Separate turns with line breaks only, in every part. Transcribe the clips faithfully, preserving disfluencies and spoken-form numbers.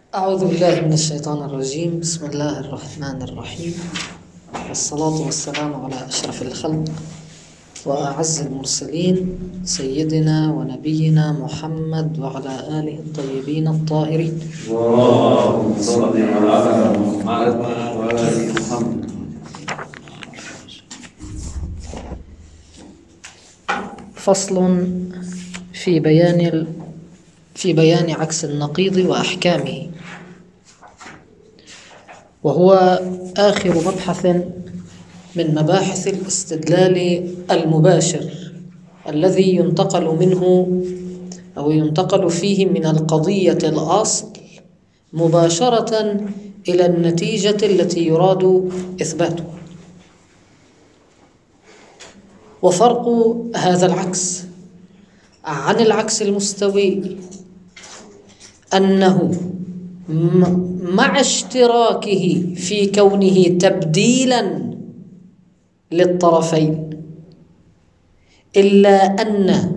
أعوذ بالله من الشيطان الرجيم. بسم الله الرحمن الرحيم، والصلاة والسلام على أشرف الخلق وأعز المرسلين سيدنا ونبينا محمد وعلى آله الطيبين الطاهرين.
اللهم صل على محمد وآل محمد.
فصل في بيان في بيان عكس النقيض وأحكامه، وهو آخر مبحث من مباحث الاستدلال المباشر الذي ينتقل منه أو ينتقل فيه من القضية الأصل مباشرة إلى النتيجة التي يراد إثباتها. وفرق هذا العكس عن العكس المستوي أنه مع اشتراكه في كونه تبديلا للطرفين، إلا أن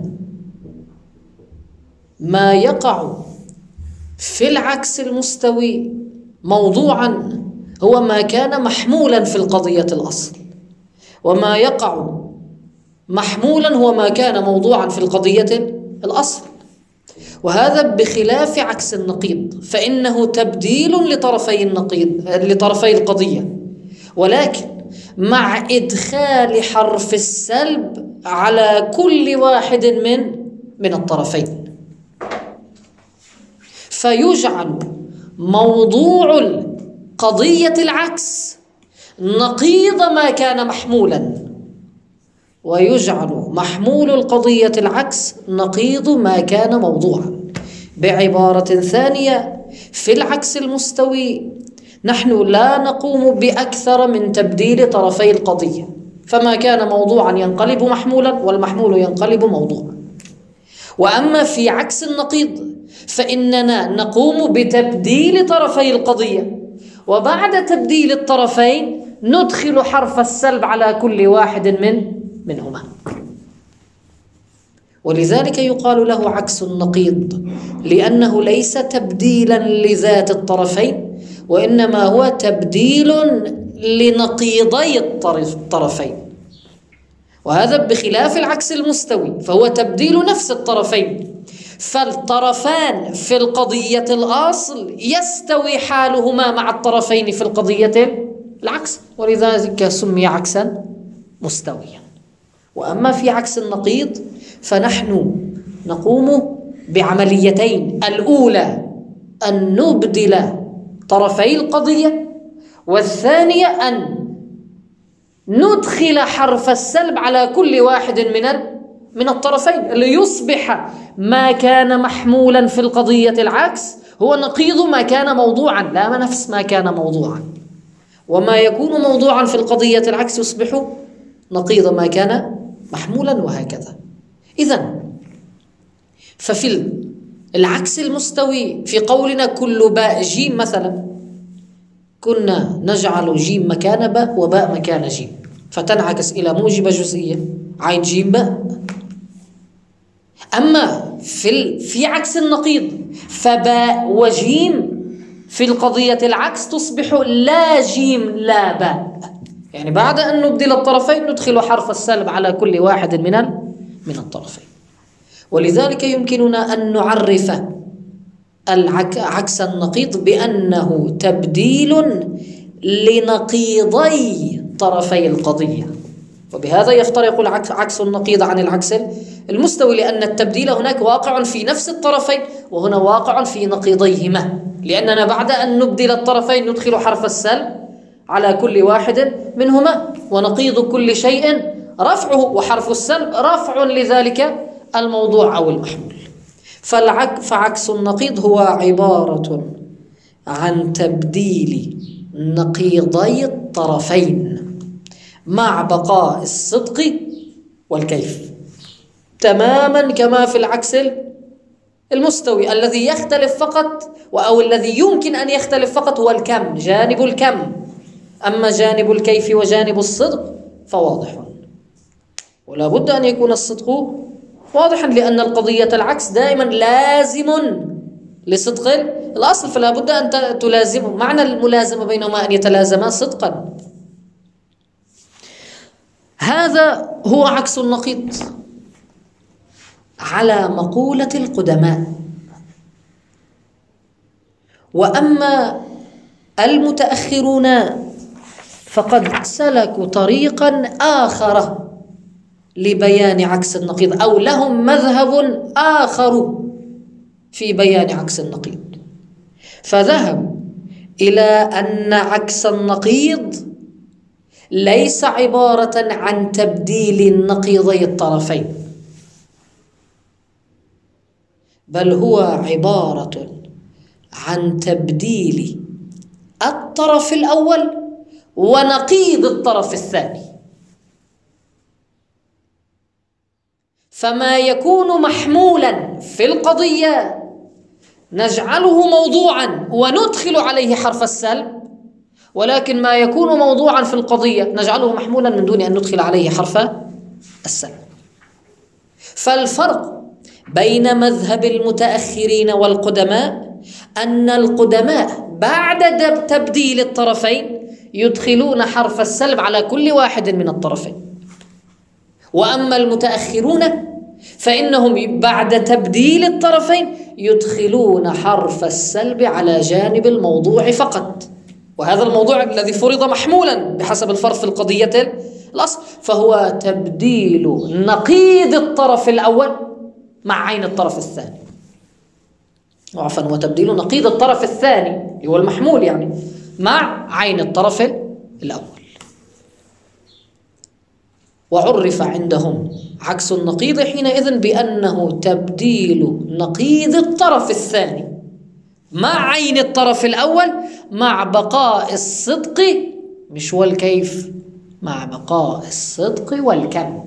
ما يقع في العكس المستوي موضوعا هو ما كان محمولا في القضية الأصل، وما يقع محمولا هو ما كان موضوعا في القضية الأصل. وهذا بخلاف عكس النقيض، فإنه تبديل لطرفي النقيض لطرفي القضية، ولكن مع إدخال حرف السلب على كل واحد من من الطرفين، فيجعل موضوع القضية العكس نقيض ما كان محمولا، ويجعل محمول القضية العكس نقيض ما كان موضوعا. بعبارة ثانية، في العكس المستوي نحن لا نقوم بأكثر من تبديل طرفي القضية، فما كان موضوعا ينقلب محمولا، والمحمول ينقلب موضوعا. وأما في عكس النقيض فإننا نقوم بتبديل طرفي القضية، وبعد تبديل الطرفين ندخل حرف السلب على كل واحد من منهما، ولذلك يقال له عكس النقيض، لأنه ليس تبديلا لذات الطرفين، وإنما هو تبديل لنقيضي الطرفين. وهذا بخلاف العكس المستوي، فهو تبديل نفس الطرفين، فالطرفان في القضية الأصل يستوي حالهما مع الطرفين في القضية العكس، ولذلك سمي عكسا مستويا. وأما في عكس النقيض فنحن نقوم بعمليتين: الأولى أن نبدل طرفي القضية، والثانية أن ندخل حرف السلب على كل واحد من من الطرفين، ليصبح ما كان محمولا في القضية العكس هو نقيض ما كان موضوعا، لا نفس ما كان موضوعا، وما يكون موضوعا في القضية العكس يصبح نقيض ما كان محمولا، وهكذا. إذن ففي العكس المستوي في قولنا كل باء جيم مثلا، كنا نجعل جيم مكان باء وباء مكان جيم، فتنعكس إلى موجبة جزئية عين جيم باء. أما في في عكس النقيض فباء وجيم في القضية العكس تصبح لا جيم لا باء، يعني بعد أن نبدل الطرفين ندخل حرف السلب على كل واحد من من الطرفين. ولذلك يمكننا أن نعرف عكس النقيض بأنه تبديل لنقيضي طرفي القضية، وبهذا يفترق عكس النقيض عن العكس المستوي، لأن التبديل هناك واقع في نفس الطرفين، وهنا واقع في نقيضيهما، لأننا بعد أن نبدل الطرفين ندخل حرف السلب على كل واحد منهما، ونقيض كل شيء رفعه، وحرف السلب رفع لذلك الموضوع أو المحمول. فعكس النقيض هو عبارة عن تبديل نقيضي الطرفين مع بقاء الصدق والكيف، تماما كما في العكس المستوي. الذي يختلف فقط أو الذي يمكن أن يختلف فقط هو الكم، جانب الكم، أما جانب الكيف وجانب الصدق فواضح، ولا بد أن يكون الصدق واضحا، لأن القضية العكس دائما لازم لصدق الأصل، فلا بد أن تلازم. معنى الملازمة بينهما أن يتلازما صدقا. هذا هو عكس النقيض على مقولة القدماء. وأما المتأخرون فقد سلكوا طريقا آخر لبيان عكس النقيض، أو لهم مذهب آخر في بيان عكس النقيض، فذهبوا إلى أن عكس النقيض ليس عبارة عن تبديل نقيضي الطرفين، بل هو عبارة عن تبديل الطرف الأول ونقيض الطرف الثاني. فما يكون محمولا في القضية نجعله موضوعا وندخل عليه حرف السلب، ولكن ما يكون موضوعا في القضية نجعله محمولا من دون أن ندخل عليه حرف السلب. فالفرق بين مذهب المتأخرين والقدماء أن القدماء بعد تبديل الطرفين يدخلون حرف السلب على كل واحد من الطرفين، وأما المتأخرون فإنهم بعد تبديل الطرفين يدخلون حرف السلب على جانب الموضوع فقط، وهذا الموضوع الذي فرض محمولا بحسب الفرق في القضية الأصل، فهو تبديل نقيض الطرف الأول مع عين الطرف الثاني، عفوا وتبديل نقيض الطرف الثاني هو المحمول يعني مع عين الطرف الأول. وعرف عندهم عكس النقيض حينئذ بأنه تبديل نقيض الطرف الثاني مع عين الطرف الأول مع بقاء الصدق، مش والكيف، مع بقاء الصدق والكم.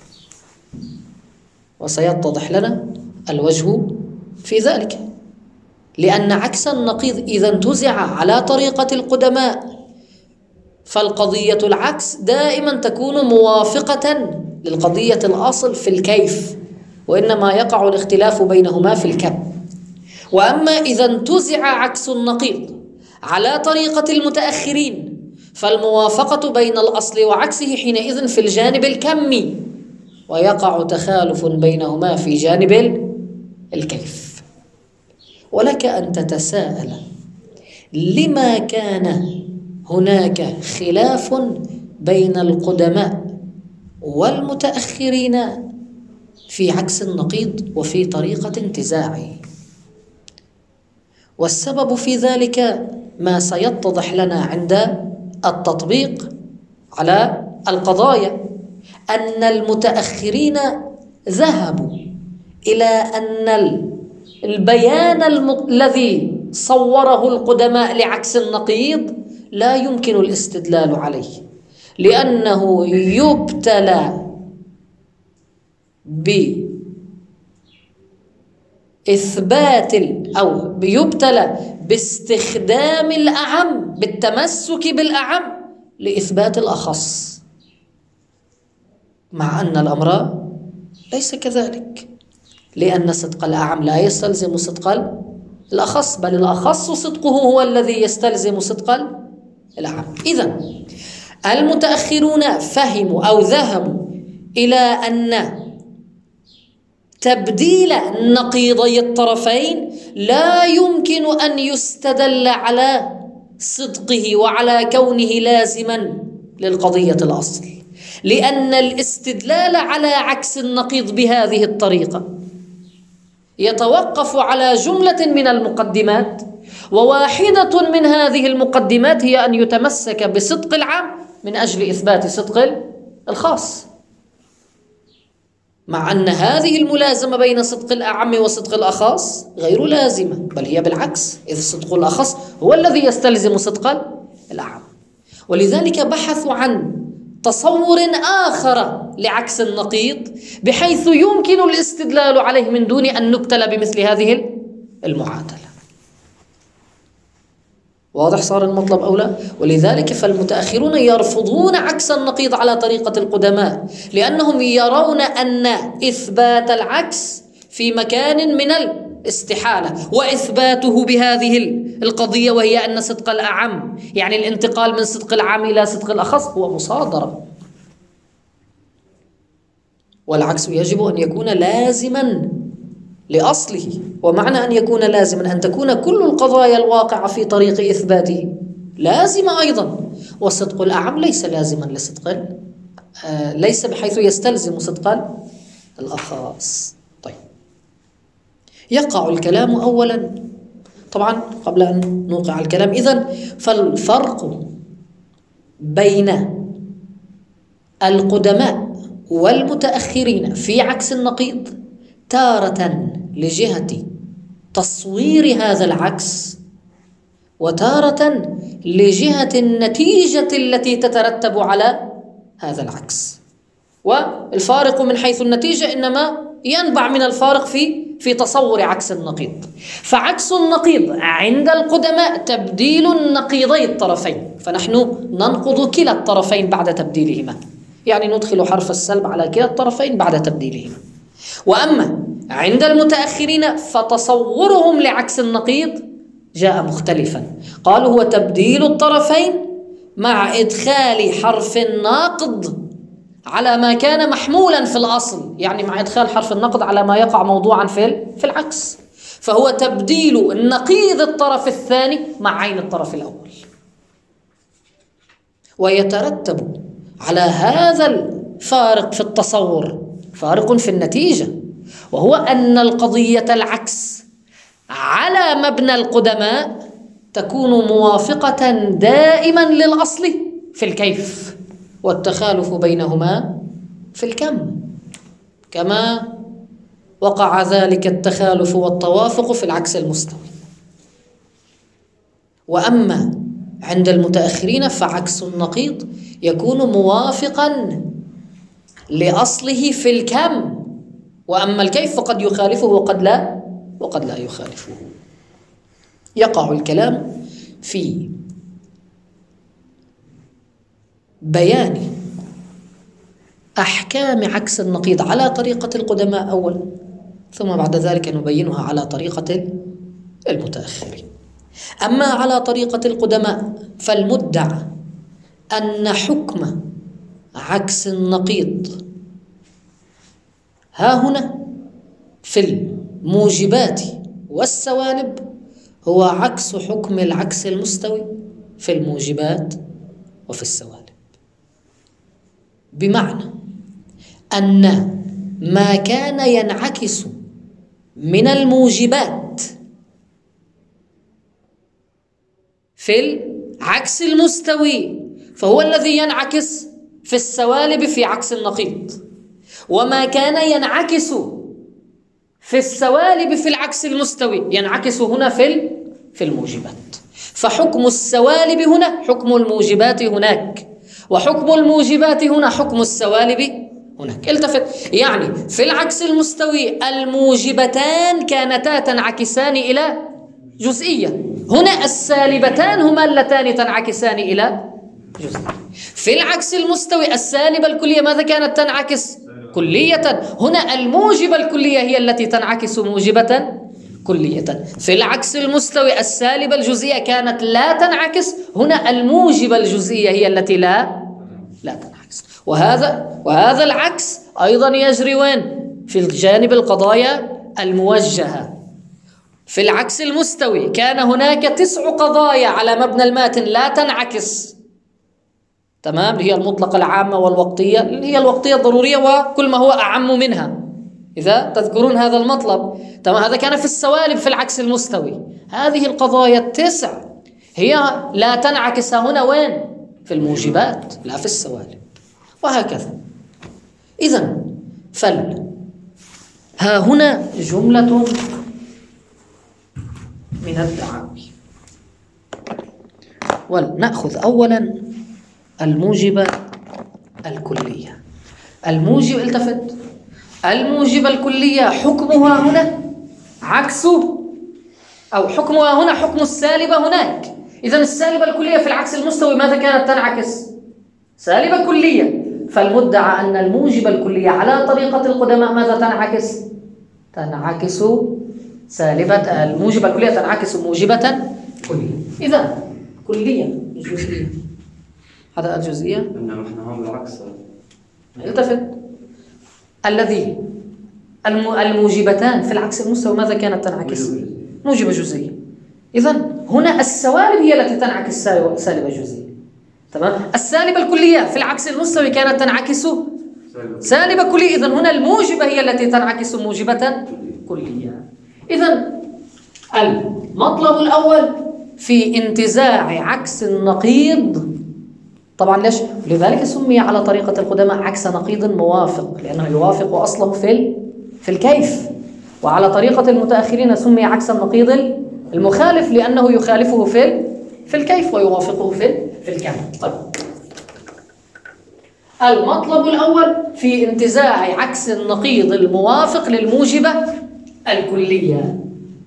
وسيتضح لنا الوجه في ذلك، لأن عكس النقيض إذا انتزع على طريقة القدماء فالقضية العكس دائما تكون موافقة للقضية الأصل في الكيف، وإنما يقع الاختلاف بينهما في الكم. وأما إذا انتزع عكس النقيض على طريقة المتأخرين فالموافقة بين الأصل وعكسه حينئذ في الجانب الكمي، ويقع تخالف بينهما في جانب الكيف. ولك أن تتساءل لما كان هناك خلاف بين القدماء والمتأخرين في عكس النقيض وفي طريقة انتزاعه. والسبب في ذلك ما سيتضح لنا عند التطبيق على القضايا، أن المتأخرين ذهبوا إلى أن البيان الم... الذي صوره القدماء لعكس النقيض لا يمكن الاستدلال عليه، لأنه يبتلى بإثبات أو يبتلى باستخدام الأعم، بالتمسك بالأعم لإثبات الأخص، مع أن الأمر ليس كذلك، لأن صدق الأعم لا يستلزم صدق الأخص، بل الأخص صدقه هو الذي يستلزم صدق الأعم. إذن المتأخرون فهموا أو ذهبوا إلى أن تبديل نقيضي الطرفين لا يمكن أن يستدل على صدقه وعلى كونه لازما للقضية الأصل، لأن الاستدلال على عكس النقيض بهذه الطريقة يتوقف على جملة من المقدمات، وواحدة من هذه المقدمات هي أن يتمسك بصدق العام من أجل إثبات صدق الخاص، مع أن هذه الملازمة بين صدق الأعم وصدق الأخص غير لازمة، بل هي بالعكس، إذ صدق الأخص هو الذي يستلزم صدق الأعم. ولذلك بحثوا عن تصور آخر لعكس النقيض بحيث يمكن الاستدلال عليه من دون أن نبتلى بمثل هذه المعادلة. واضح صار المطلب أو لا؟ ولذلك فالمتأخرون يرفضون عكس النقيض على طريقة القدماء، لأنهم يرون أن إثبات العكس في مكان من استحالة. وإثباته بهذه القضية وهي أن صدق الأعم، يعني الانتقال من صدق العام إلى صدق الأخص، هو مصادرة، والعكس يجب أن يكون لازما لأصله. ومعنى أن يكون لازما أن تكون كل القضايا الواقعة في طريق إثباته لازمة أيضا. وصدق الأعم ليس لازما لصدق آه ليس بحيث يستلزم صدق الأخص. طيب، يقع الكلام أولا، طبعا قبل أن نوقع الكلام، إذن فالفرق بين القدماء والمتأخرين في عكس النقيض تارة لجهة تصوير هذا العكس، وتارة لجهة النتيجة التي تترتب على هذا العكس. والفارق من حيث النتيجة إنما ينبع من الفارق في في تصور عكس النقيض. فعكس النقيض عند القدماء تبديل نقيضي الطرفين، فنحن ننقض كلا الطرفين بعد تبديلهما، يعني ندخل حرف السلب على كلا الطرفين بعد تبديلهما. وأما عند المتأخرين فتصورهم لعكس النقيض جاء مختلفا، قالوا هو تبديل الطرفين مع إدخال حرف الناقض على ما كان محمولا في الأصل، يعني مع إدخال حرف النقض على ما يقع موضوعا في في العكس. فهو تبديل نقيض الطرف الثاني مع عين الطرف الأول. ويترتب على هذا الفارق في التصور فارق في النتيجة، وهو أن القضية العكس على مبنى القدماء تكون موافقة دائما للأصل في الكيف، والتخالف بينهما في الكم، كما وقع ذلك التخالف والتوافق في العكس المستوي. وأما عند المتأخرين فعكس النقيض يكون موافقا لأصله في الكم، وأما الكيف فقد يخالفه وقد لا وقد لا يخالفه. يقع الكلام في بيان أحكام عكس النقيض على طريقة القدماء أولا، ثم بعد ذلك نبينها على طريقة المتأخرين. أما على طريقة القدماء فالمدعى أن حكم عكس النقيض ها هنا في الموجبات والسوالب هو عكس حكم العكس المستوي في الموجبات وفي السوالب، بمعنى أن ما كان ينعكس من الموجبات في العكس المستوي فهو الذي ينعكس في السوالب في عكس النقيض، وما كان ينعكس في السوالب في العكس المستوي ينعكس هنا في في الموجبات. فحكم السوالب هنا حكم الموجبات هناك، وحكم الموجبات هنا حكم السوالب هناك. التفت، يعني في العكس المستوي الموجبتان كانتا تنعكسان إلى جزئية، هنا السالبتان هما اللتان تنعكسان إلى جزئية. في العكس المستوي السالبة الكلية ماذا كانت تنعكس؟ كلية. هنا الموجبة الكلية هي التي تنعكس موجبة كلية. في العكس المستوي السالبة الجزئية كانت لا تنعكس، هنا الموجبة الجزئية هي التي لا لا تنعكس. وهذا وهذا العكس أيضا يجري وين؟ في الجانب القضايا الموجهة. في العكس المستوي كان هناك تسع قضايا على مبنى الماتن لا تنعكس، تمام، هي المطلقة العامة والوقتية، هي الوقتية الضرورية وكل ما هو أعم منها، إذا تذكرون هذا المطلب، تمام. هذا كان في السوالب في العكس المستوي. هذه القضايا التسع هي لا تنعكس هنا وين؟ في الموجبات لا في السوالب، وهكذا. إذن فل ها هنا جملة من الدعاوي، ولنأخذ أولا الموجبة الكلية. الموجب التفت الموجبة الكلية حكمها هنا عكس أو حكمها هنا حكم السالبة هناك. إذن السالبة الكلية في العكس المستوي ماذا كانت تنعكس؟ سالبة كلية. فالمدعى أن الموجبة الكلية على طريقة القدماء ماذا تنعكس؟ تنعكس سالبة الموجبة الكلية تنعكس موجبة كلية. إذا كلية جزئية، هذا الجزئية
إنما إحنا هم بالعكس.
التفت. الذي الموجبتان في العكس المستوي ماذا كانت تنعكس؟ موجبة جزئية. إذن هنا السوالب هي التي تنعكس سالبة جزئية. تمام؟ السالبة الكلية في العكس المستوي كانت تنعكس سالبة كلية. إذن هنا الموجبة هي التي تنعكس موجبة كلية. إذن المطلب الأول في انتزاع عكس النقيض، طبعا ليش؟ لذلك سمي على طريقة القدماء عكس نقيض موافق، لأنه يوافق أصله في في الكيف. وعلى طريقة المتأخرين سمي عكس النقيض المخالف لأنه يخالفه في في الكيف ويوافقه في في الكم. طيب، المطلب الأول في انتزاع عكس النقيض الموافق للموجبة الكلية،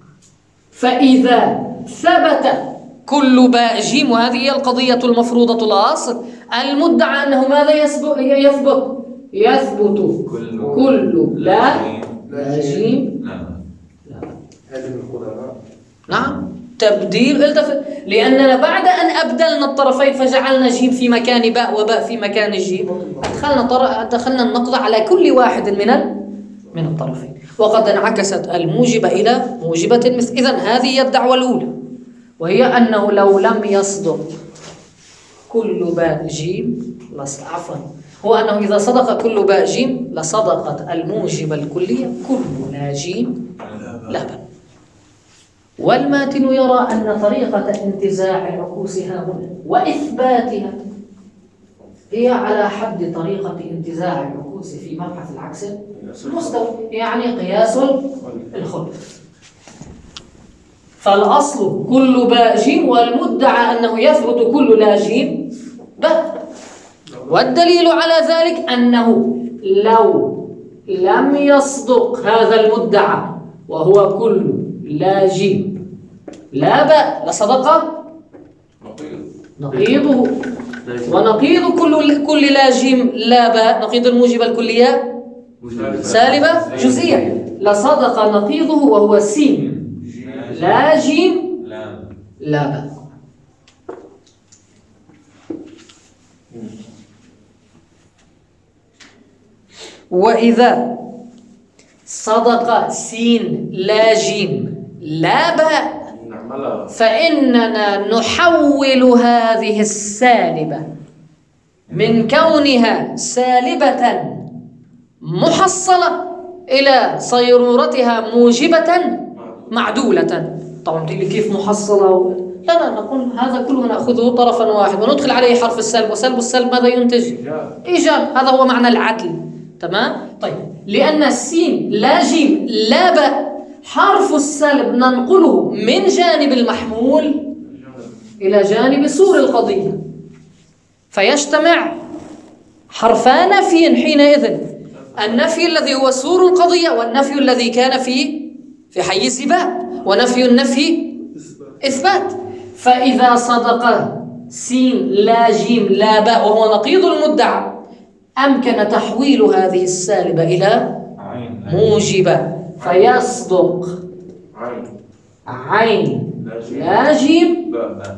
فإذا ثبت كل باء جيم، وهذه هي القضية المفروضة الأصل، المدعى أنه ماذا يثبت؟ يثبت يثبت كل, كل لا لا جيم لا.
هذه القدرات.
نعم، تبديل التفت، لأننا بعد أن أبدلنا الطرفين فجعلنا جيم في مكان باء وباء في مكان الجيم، أدخلنا طر... أدخلنا النقض على كل واحد من ال... من الطرفين، وقد انعكست الموجبة إلى موجبة المثل. إذن هذه هي الدعوة الأولى، وهي أنه لو لم يصدق كل باء جيم لص... عفوا هو أنه إذا صدق كل باء جيم لصدقت الموجبة الكلية كل لا جيم لا باء. والماتن يرى أن طريقة انتزاع العكوس ها هنا وإثباتها هي على حد طريقة انتزاع العكوس في مبحث العكس المستوي، يعني قياس الخلف. فالأصل كل باء جيم، والمدعى أنه يثبت كل لا جيم باء. والدليل على ذلك أنه لو لم يصدق هذا المدعى وهو كل لا جيم لا باء لصدق نقيضه، ونقيض كل كل لا جيم لا باء نقيض الموجبة الكلية سالبة جزئية لصدق نقيضه وهو سين لا جيم لا باء. وإذا صدق سين لا جيم لا باء فإننا نحول هذه السالبة من كونها سالبة محصلة إلى صيرورتها موجبة معدولة. طبعا تقول لي كيف محصلة؟ لا لا، نقول هذا كله نأخذه طرفا واحد وندخل عليه حرف السلب، وسلب السلب ماذا ينتج؟ إيجاب. هذا هو معنى العدل. تمام؟ طيب، لأن السين لا جيم لا باء حرف السلب ننقله من جانب المحمول إلى جانب سور القضية، فيجتمع حرفا نفي حينئذ، النفي الذي هو سور القضية والنفي الذي كان في في حيز باء، ونفي النفي إثبات. فإذا صدق سين لا جيم لا باء وهو نقيض المدعى أمكن تحويل هذه السالبة إلى موجبة، فيصدق عين لا جيم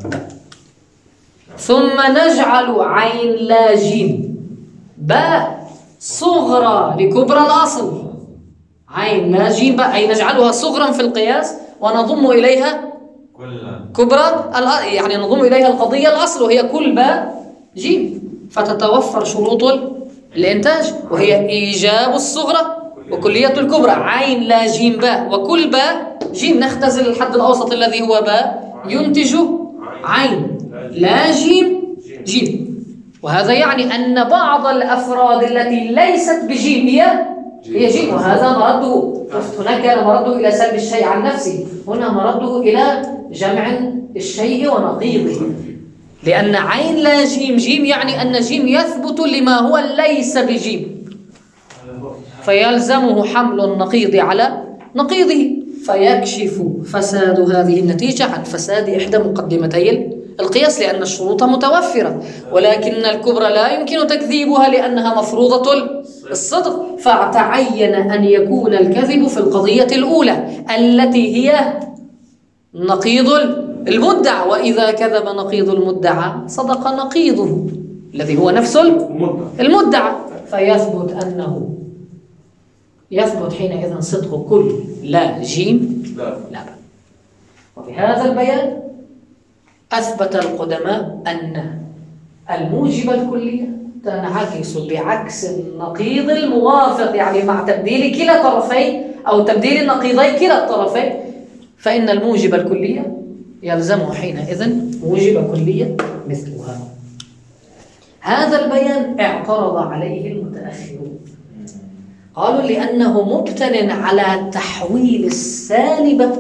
ثم نجعل عين لا جيم باء صغرى لكبرى الأصل. عين لا جيم باء أي نجعلها صغرا في القياس ونضم إليها كبرى، يعني نضم إليها القضية الأصل وهي كل باء جيم، فتتوفر شروط الإنتاج وهي إيجاب الصغرى وكلية الكبرى. عين لا جيم باء وكل باء جيم، نختزل الحد الأوسط الذي هو باء ينتج عين لا جيم جيم. وهذا يعني أن بعض الأفراد التي ليست بجيم هي هي جيم، وهذا مرده. هناك كان مرده إلى سلب الشيء عن نفسه، هنا مرده إلى جمع الشيء ونقيضه، لأن عين لا جيم جيم يعني أن جيم يثبت لما هو ليس بجيم، فيلزمه حمل النقيض على نقيضه، فيكشف فساد هذه النتيجة عن فساد إحدى مقدمتي القياس، لأن الشروط متوفرة، ولكن الكبرى لا يمكن تكذيبها لأنها مفروضة الصدق، فتعين أن يكون الكذب في القضية الأولى التي هي نقيض المدعى، وإذا كذب نقيض المدعى صدق نقيضه الذي هو نفس المدعى، فيثبت أنه يثبت حينئذ صدق كل لا جيم لا, لا. وبهذا البيان أثبت القدماء أن الموجب الكلية تنعكس بعكس النقيض الموافق، يعني مع تبديل كلا طرفي أو تبديل النقيضي كلا الطرفين، فإن الموجب الكلية يلزمه حينئذ موجب كلية مثلها. هذا البيان اعترض عليه المتأخرون، قالوا لأنه مبتن على تحويل السالبة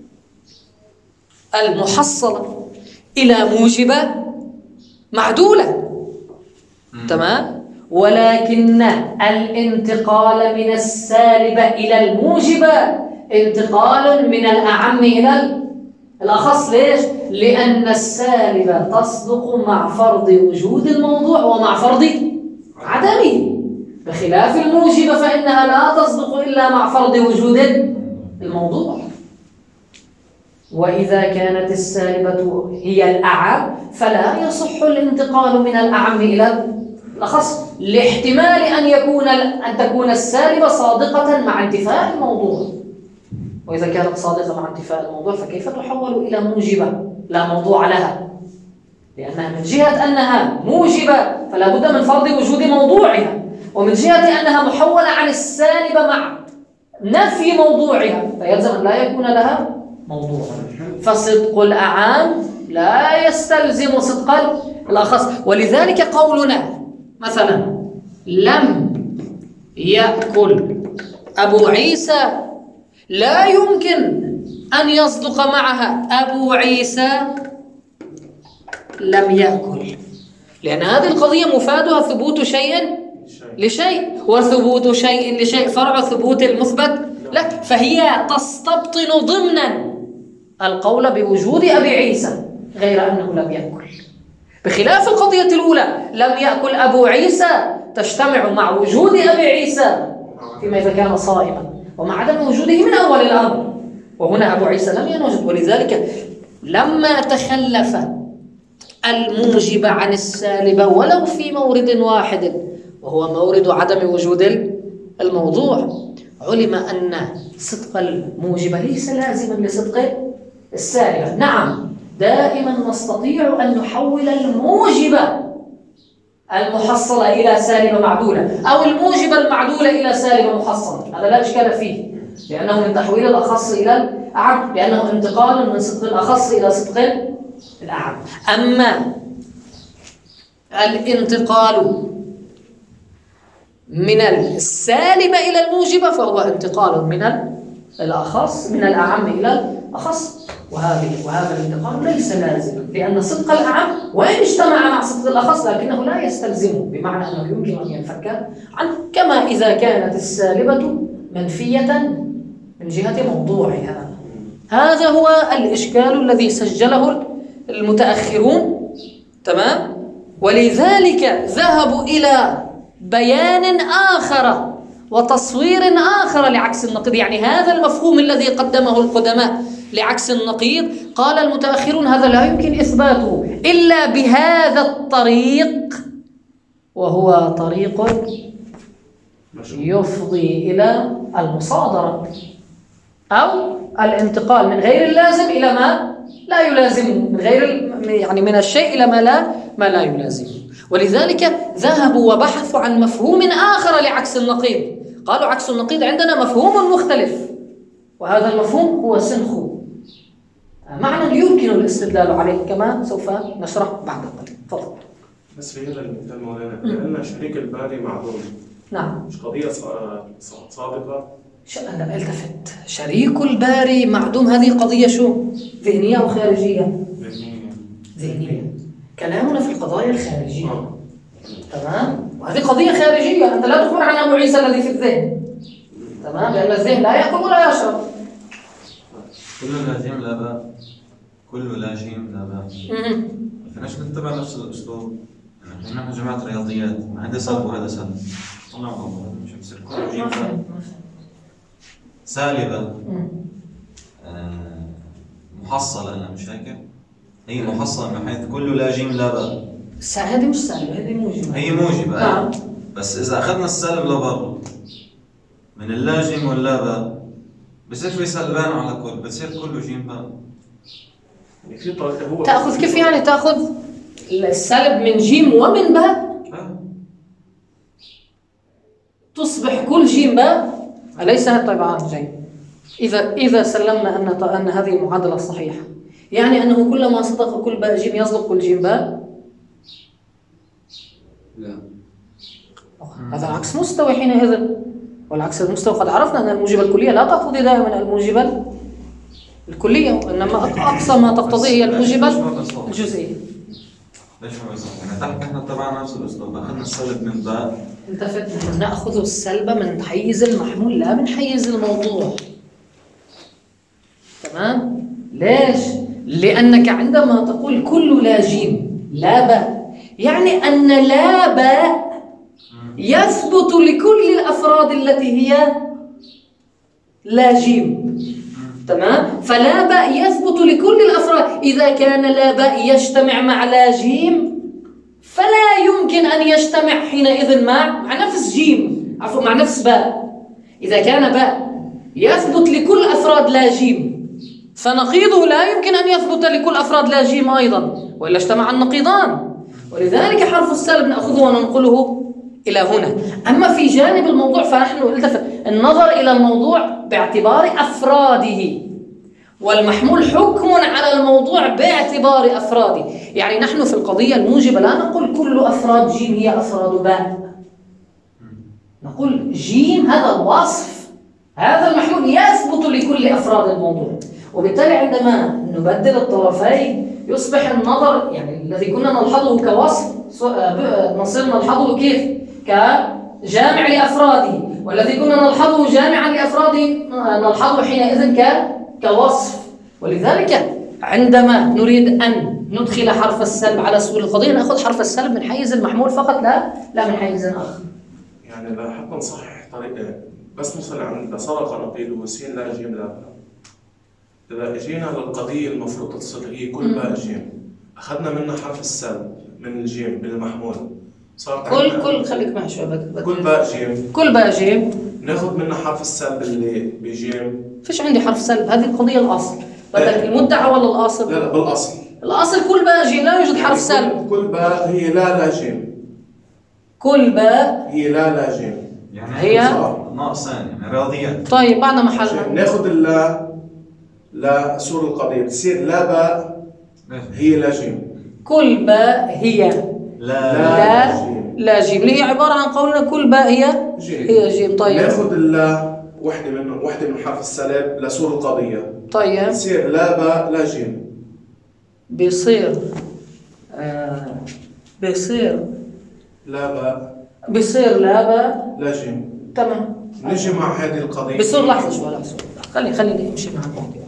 المحصلة إلى موجبة معدولة، تمام؟ ولكن الانتقال من السالبة إلى الموجبة انتقال من الأعم إلى الأخص. ليش؟ لأن السالبة تصدق مع فرض وجود الموضوع ومع فرض عدمه، بخلاف الموجبة فإنها لا تصدق إلا مع فرض وجود الموضوع. وإذا كانت السالبة هي الأعم فلا يصح الانتقال من الأعم إلى الأخص، لاحتمال أن يكون أن تكون السالبة صادقة مع انتفاء الموضوع، وإذا كانت صادقة مع انتفاء الموضوع فكيف تحول إلى موجبة لا موضوع لها؟ لأنها من جهة أنها موجبة فلا بد من فرض وجود موضوعها، ومن جهة أنها محولة عن السالبة مع نفي موضوعها فيلزم أن لا يكون لها موضوع. فصدق الأعام لا يستلزم صدق الأخص. ولذلك قولنا مثلا لم يأكل أبو عيسى لا يمكن أن يصدق معها أبو عيسى لم يأكل، لأن هذه القضية مفادها ثبوت شيء لشيء، وثبوت شيء لشيء فرع ثبوت المثبت لا، فهي تستبطن ضمنا القول بوجود أبي عيسى غير أنه لم يأكل، بخلاف القضية الأولى لم يأكل أبو عيسى تجتمع مع وجود أبي عيسى فيما إذا كان صائما ومع عدم وجوده من أول الأمر، وهنا أبو عيسى لم ينوجد. ولذلك لما تخلف الموجب عن السالبة ولو في مورد واحد وهو مورد عدم وجود الموضوع، علم أن صدق الموجب ليس لازما لصدق السالبة. نعم دائما نستطيع أن نحول الموجبة المحصلة إلى سالبة معدولة أو الموجبة المعدولة إلى سالبة محصلة، هذا لا إشكال فيه، لأنه من تحويل الأخص إلى الأعم، لأنه انتقال من صدق الأخص إلى صدق الأعم. أما الانتقال من السالبة إلى الموجبة فهو انتقال من الأخص من الأعم إلى الأخص، وهذه وهذا الانتقال ليس لازم، لأن صدق الأعم وإن اجتمع مع صدق الأخص لكنه لا يستلزمه، بمعنى أنه يمكن أن ينفك عنه، كما إذا كانت السالبة منفية من جهة موضوعها. هذا هو الإشكال الذي سجله المتأخرون، تمام؟ ولذلك ذهبوا إلى بيان آخر وتصوير آخر لعكس النقيض، يعني هذا المفهوم الذي قدمه القدماء لعكس النقيض قال المتأخرون هذا لا يمكن إثباته إلا بهذا الطريق، وهو طريق يفضي إلى المصادرة أو الانتقال من غير اللازم إلى ما لا يلازمه، من غير يعني من الشيء إلى ما لا ما لا يلازمه. ولذلك ذهبوا وبحثوا عن مفهوم آخر لعكس النقيض، قالوا عكس النقيض عندنا مفهوم مختلف، وهذا المفهوم هو سنخ، معنى يمكن الاستدلال عليه كما سوف نشرح بعد قليل. تفضل.
بس في هذا المثال مولانا لأن شريك الباري معدوم،
نعم
مش قضية صادقة.
لا التفت، شريك الباري معدوم هذه قضية شو؟ ذهنية أو خارجية؟
ذهنية.
ذهنية. كلامنا في القضايا الخارجية. آه. تمام؟ وهذه قضية خارجية، أنت لا تخبر عن أبو عيسى الذي في الذهن. تمام؟ لأن الذهن لا يأكل ولا يشرب.
كل لازم لا باء، كل لازم لا باء. فليش نتبع نفس الأسلوب؟ يعني نحن جماعة رياضيات، ما هذا سلب وهذا سلب. نعم مش بصير كل
ما
جيم
فهمت
باء
ما فهمت.
سالبة
مم.
آه، محصلة أنا مش هيك؟ هي محصلة من حيث كل لا جيم لا باء.
س- هذه مش سالبة، هذه موجبة.
هي موجبة
نعم.
أي. بس إذا أخذنا السالب لبرا من اللا جيم واللا باء بصير في سلبان على كل، بتصير كله جيم باء.
يعني في طريقة هو
تأخذ كيف يعني تأخذ السالب من جيم ومن باء
آه.
تصبح كل جيم باء؟ أليس هذا طبعا جيد؟ إذا إذا سلمنا أن أن هذه معادلة صحيحة، يعني أنه كلما صدق كل باء جيم يصدق كل جيم باء؟
لا.
هذا العكس مستوي حينئذ، والعكس المستوي قد عرفنا أن الموجبة الكلية لا تقتضي دائما الموجبة الكلية، وإنما أقصى ما تقتضيه هي الموجبة الجزئية.
ليش ما بيصير؟ يعني تحت احنا اتبعنا نفس الأسلوب، أخذنا السالب من باء.
التفت، نحن نأخذ السلب من حيز المحمول لا من حيز الموضوع. تمام؟ ليش؟ لأنك عندما تقول كل لا جيم لا باء، يعني أن لا باء يثبت لكل الأفراد التي هي لا جيم. تمام؟ فلا باء يثبت لكل الأفراد. إذا كان لا باء يجتمع مع لا جيم فلا يمكن أن يجتمع حينئذ مع مع نفس جيم، عفوا مع نفس باء. إذا كان باء يثبت لكل أفراد لا جيم فنقيضه لا يمكن أن يثبت لكل أفراد لا جيم أيضا، وإلا اجتمع النقيضان. ولذلك حرف السالب نأخذه وننقله إلى هنا. أما في جانب الموضوع فنحن التفت النظر إلى الموضوع باعتبار أفراده، والمحمول حكم على الموضوع باعتبار أفراده. يعني نحن في القضية الموجبة لا نقول كل أفراد جيم هي أفراد باء، نقول جيم هذا الوصف، هذا المحمول يثبت لكل أفراد الموضوع. وبالتالي عندما نبدل الطرفين يصبح النظر يعني الذي كنا نلحظه كوصف نصير نلحظه كيف؟ كجامع لأفراده، والذي كنا نلحظه جامعا لأفراده نلحظه حينئذ ك كوصف. ولذلك عندما نريد أن ندخل حرف السلب على سؤال القضية نأخذ حرف السلب من حيز المحمول فقط، لا لا من حيز آخر.
يعني لا حتى نصحح طريقة، بس مثلا عند صدق نقيض وسين لا جيم لا باء. إذا اجينا للقضية المفروض تصير هي كل باء جيم، أخذنا منها حرف السلب من الجيم بالمحمول، صار
كل كل خليك معي شوي بك
كل باء جيم،
كل باء جيم
ناخذ منها حرف السلب اللي بجيم.
فيش عندي حرف سلب، هذه القضية الأصل. بدك المدعى ولا الأصل؟
لا لا بالأصل.
الأصل كل باء جيم لا يوجد حرف سلب.
كل باء هي لا لا جيم.
كل باء
هي لا لا جيم.
يعني
هي
ناقصين يعني رياضيات.
طيب بعد محلنا
ناخذ اللا لا سور القضية بتصير لا باء هي لا جيم.
كل باء هي
لا
لا
جيم.
لا جيم اللي هي عبارة عن قولنا كل باء هي
جيم.
هي جيم. طيب
ناخذ اللا وحدة من وحدة من حرف السلب لسور القضية
طيب
بتصير لا باء لا جيم.
بيصير آه بيصير
لا باء
بيصير لا باء
لا جيم.
تمام.
نجي مع هذه القضية.
بيصير لحظة شوي لحظة خلي خليني امشي مع الموضوع.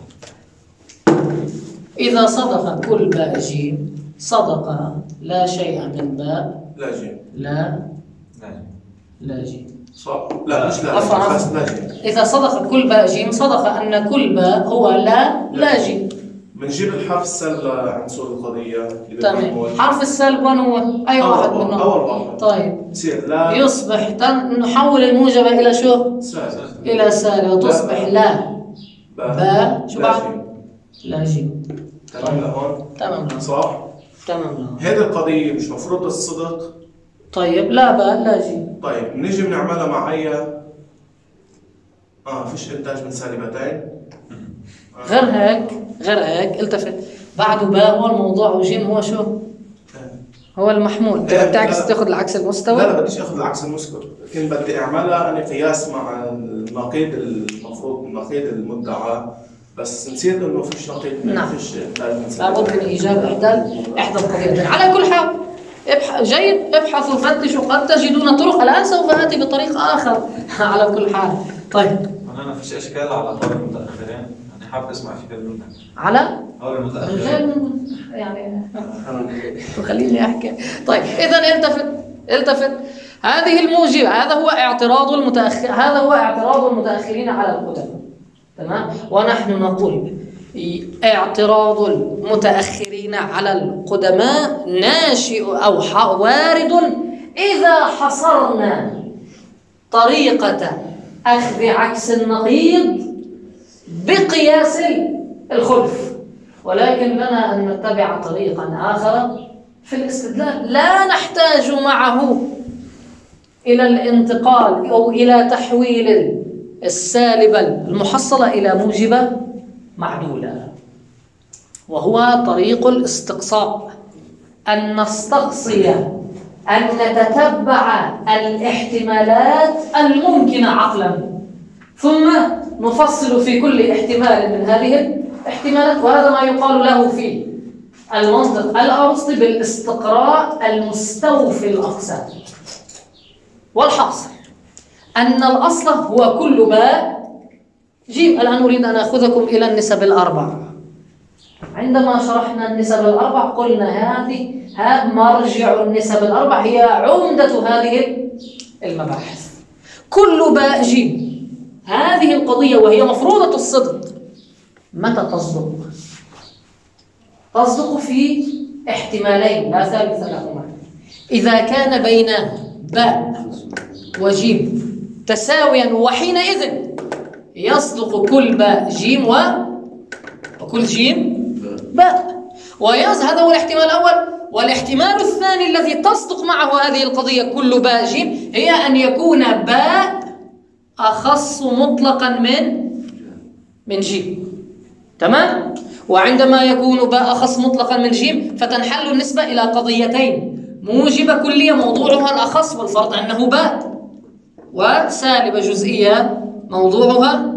إذا صدق كل باء جيم صدق لا شيء من باء
لا جيم.
لا
لا
لا جيم.
صح. لا مش لا
عفوا
بس
عفوا.
لا جيم.
إذا صدق كل باء جيم صدق أن كل باء هو لا لا جيم.
بنجيب الحرف السلب عند سور القضية.
تمام. حرف السلب وين هو؟ أي واحد
أول
منهم؟
أول واحد.
طيب
بتصير لا
يصبح تن... نحول الموجبة إلى شو؟
سالب.
إلى سالب تصبح لا باء شو
لا
بعد؟
جيم.
لا جيم.
تمام لهون؟
تمام لا.
صح؟
تمام لا.
هذه القضية مش مفروض الصدق.
طيب لا باء لا جيم.
طيب بنيجي بنعملها مع أي آه فيش إنتاج من سالبتين. آه.
غير هيك غير هيك التفت بعده باء هو الموضوع وجيم هو شو؟ هو المحمول.
لا،
بدك تعكس
لا.
تاخذ العكس المستوى؟
لا لا بديش اخذ العكس المسكر، لكن بدي اعملها انا قياس مع النقيض المفروض النقيض المدعى، بس نسيت انه فيش نقيض
نعم.
فيش انتاج من
لابد من ايجاب احدى احدى القضيتين. على كل حال ابحث جيد ابحثوا فتشوا قد تجدون طرق. الان سوف اتي بطريق اخر على كل حال. طيب
انا ما فيش اشكال على قول المتاخرين، انا حابب اسمع فكره منك
على
قول المتاخرين.
رجال يعني خليني احكي. طيب اذا التفت التفت هذه الموجبة. هذا هو اعتراض المتأخر هذا هو اعتراض المتأخرين على القدماء. تمام. ونحن نقول اعتراض المتأخرين على القدماء ناشئ أو وارد إذا حصرنا طريقة أخذ عكس النقيض بقياس الخلف، ولكن لنا أن نتبع طريقا آخر في الاستدلال لا نحتاج معه إلى الانتقال أو إلى تحويل السالبة المحصلة إلى موجبة معدولة، وهو طريق الاستقصاء، أن نستقصي أن نتتبع الاحتمالات الممكنة عقلا ثم نفصل في كل احتمال من هذه الاحتمالات. وهذا ما يقال له في المنطق الأرسطي بالاستقراء المستوفي الأقسام. والحاصل أن الأصل هو كل باء جيم. الآن أريد أن أخذكم إلى النسب الأربع. عندما شرحنا النسب الأربع قلنا هذه ها مرجع النسب الأربع هي عمدة هذه المباحث. كل باء جيم هذه القضية وهي مفروضة الصدق متى تصدق؟ تصدق في احتمالين لا ثالث لهما. إذا كان بين باء وجيم تساويا، وحينئذ يصدق كل باء جيم و... وكل جيم باء. ويز هذا هو الاحتمال الأول. والاحتمال الثاني الذي تصدق معه هذه القضية كل باء جيم هي أن يكون باء أخص مطلقا من من جيم. تمام؟ وعندما يكون باء أخص مطلقا من جيم فتنحل النسبة إلى قضيتين: موجبة كلية موضوعها الأخص والفرض أنه باء، وسالبة جزئية موضوعها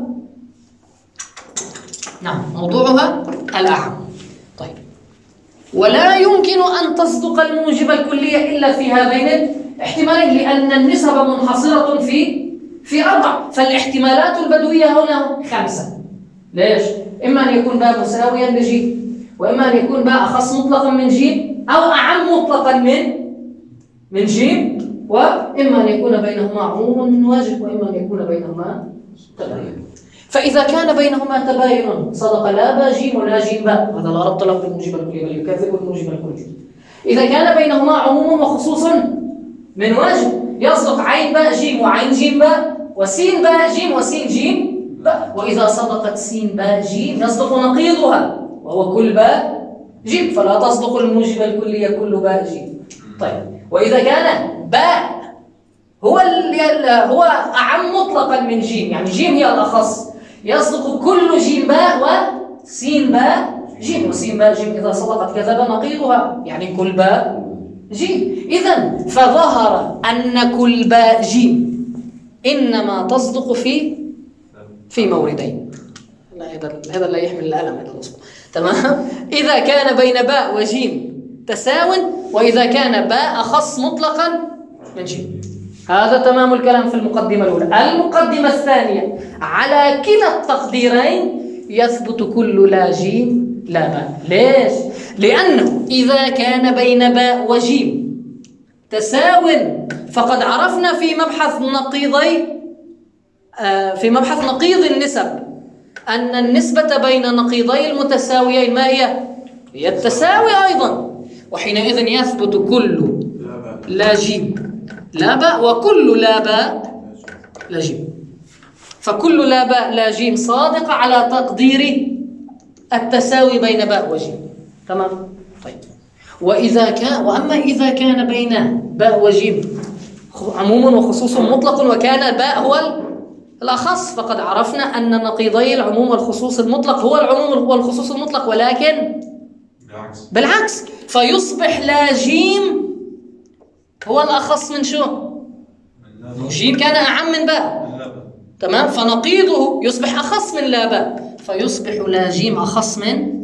نعم موضوعها الأعم. طيب، ولا يمكن أن تصدق الموجبة الكلية إلا في هذين الاحتمالين لأن النسب منحصرة في في أربع، فالاحتمالات البدوية هنا خمسة. ليش؟ إما أن يكون باء مساويا لجيم، وإما أن يكون باء أخص مطلقا من جيم، أو أعم مطلقا من من جيم، وإما أن يكون بينهما عموم واجب، وإما أن يكون بينهما تباين. فإذا كان بينهما تباين صدق لا باء جيم ولا جيم باء، هذا لا ربط له بالموجبة الكلية بل يكذب الموجبة الكلية. إذا كان بينهما عموم وخصوص من واجب يصدق عين باء جيم وعين جيم باء وسين باء جيم وسين جيم باء. وإذا صدقت سين باء جيم يصدق نقيضها وهو كل باء جيم، فلا تصدق الموجبة الكلية كل باء جيم. طيب، وإذا كان باء هو هو أعم مطلقا من جيم، يعني جيم هي الأخص، يصدق كل جيم باء وسين باء جيم، وسين باء جيم إذا صدقت كذب نقيضها يعني كل باء جيم. إذن فظهر أن كل باء جيم إنما تصدق في في موردين. هذا هذا لا يحمل الألم هذا الأصبع. تمام. إذا كان بين باء وجيم تساو، وإذا كان باء أخص مطلقا من جيم. هذا تمام الكلام في المقدمة الأولى. المقدمة الثانية: على كلا التقديرين يثبت كل لا جيم لا باء. ليش؟ لأنه إذا كان بين باء وجيم تساو فقد عرفنا في مبحث نقيضي آه في مبحث نقيض النسب أن النسبة بين نقيضي المتساويين ما هي؟ هي التساوي أيضا، وحينئذ يثبت كل لا جيم لا باء وكل لا باء لا جيم. فكل لا باء لا جيم صادقة على تقدير التساوي بين باء وجيم. تمام. طيب، وإذا كان وأما إذا كان بين باء وجيم عموم وخصوص مطلق وكان الباء هو الأخص، فقد عرفنا أن نقيضي العموم والخصوص المطلق هو العموم والخصوص المطلق، ولكن بالعكس, بالعكس فيصبح لا جيم هو الأخص من شو؟ من جيم كان أعم من باء. تمام. فنقيضه يصبح أخص من لا باء، فيصبح لا جيم أخص من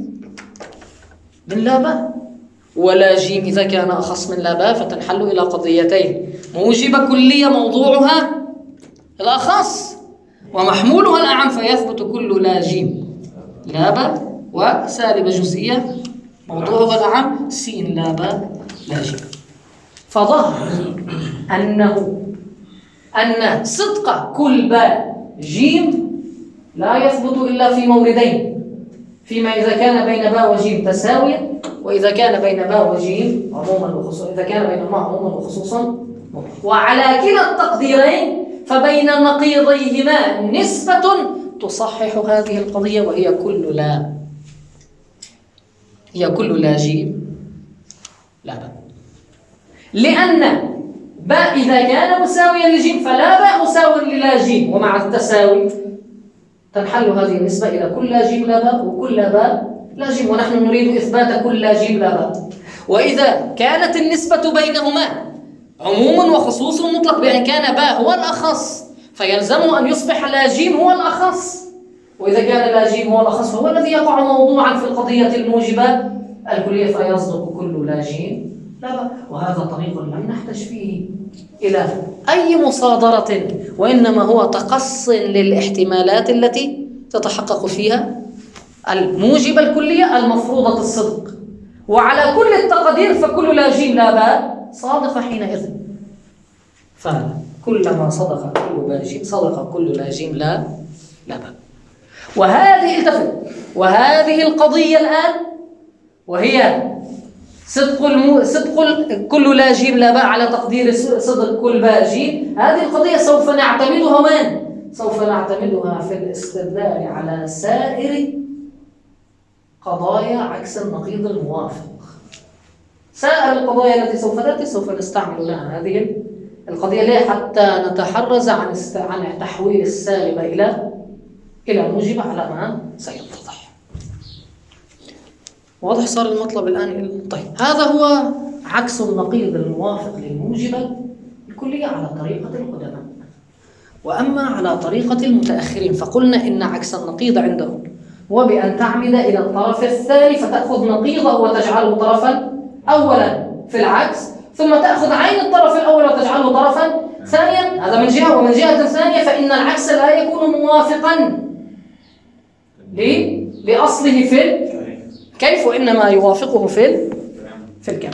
من لا باء. ولا جيم إذا كان أخص من لا باء فتنحل إلى قضيتين: موجبة كلية موضوعها الأخص ومحمولها الأعم، فيثبت كل لا جيم لا باء، وسالبة جزئية موضوعها الأعم سين لا باء لا جيم. فظهر أنه أن صدق كل باء جيم لا يثبت إلا في موردين، فيما إذا كان بين باء وجيم تساويا، وإذا كان بين باء وجيم عموما وخصوصا، إذا كان بينهما عموما وخصوصا. وعلى كلا التقديرين فبين نقيضيهما نسبة تصحح هذه القضية، وهي كل لا، هي كل لا جيم لا باء، لأن باء إذا كان مساويا لجيم فلا باء مساو للا جيم، ومع التساوي تنحل هذه النسبة إلى كل لا جيم لا باء وكل باء لا جيم، ونحن نريد إثبات كل لا جيم لا باء. وإذا كانت النسبة بينهما عموم وخصوص مطلق، بأن كان باء هو الأخص فيلزم أن يصبح لا جيم هو الأخص، وإذا كان لا جيم هو الأخص فهو الذي يقع موضوعا في القضية الموجبة الكلية، فيصدق كل لا جيم لا باء. وهذا طريق لم نحتج فيه إلى أي مصادرة، وإنما هو تقص للاحتمالات التي تتحقق فيها الموجبة الكلية المفروضة الصدق. وعلى كل التقدير فكل لا جيم لا باء صادق حينئذ، فكلما صدق كل باء جيم صدق كل لا جيم لا لا باء. وهذه التفت وهذه القضية الآن وهي صدق المو... صدق ال... كل لا جيم لا باء على تقدير صدق كل باء جيم، هذه القضية سوف نعتمدها وين؟ سوف نعتمدها في الاستدلال على سائر قضايا عكس النقيض الموافق. سائر القضايا التي سوف نأتي سوف نستعمل لها هذه القضية، ليه؟ حتى نتحرز عن است... عن تحويل السالب إلى إلى موجب على ما سيتضح. واضح صار المطلب الآن؟ طيب، هذا هو عكس النقيض الموافق للموجبة الكلية على طريقة القدماء. وأما على طريقة المتأخرين فقلنا إن عكس النقيض عندهم هو بأن تعمد إلى الطرف الثاني فتأخذ نقيضه وتجعله طرفا أولا في العكس، ثم تأخذ عين الطرف الأول وتجعله طرفا ثانيا. هذا من جهة. ومن جهة ثانية فإن العكس لا يكون موافقا لأصله في كيف، وإنما يوافقه في في الكم.